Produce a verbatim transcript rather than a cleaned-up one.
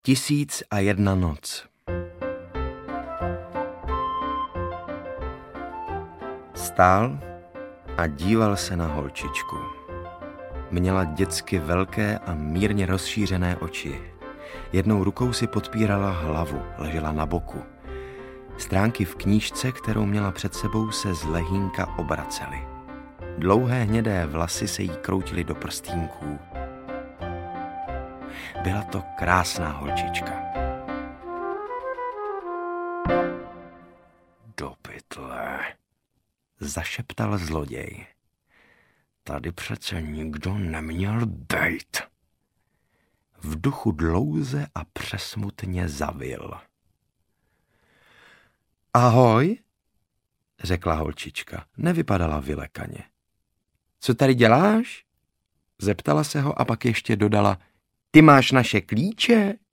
Tisíc a jedna noc. Stál a díval se na holčičku. Měla dětsky velké a mírně rozšířené oči. Jednou rukou si podpírala hlavu, ležela na boku. Stránky v knížce, kterou měla před sebou, se z lehínka obracely. Dlouhé hnědé vlasy se jí kroutily do prstínků. Byla to krásná holčička. Do pytle, zašeptal zloděj. Tady přece nikdo neměl bejt. V duchu dlouze a přesmutně zavil. Ahoj, řekla holčička. Nevypadala vylekaně. Co tady děláš? Zeptala se ho a pak ještě dodala. Ty máš naše klíče?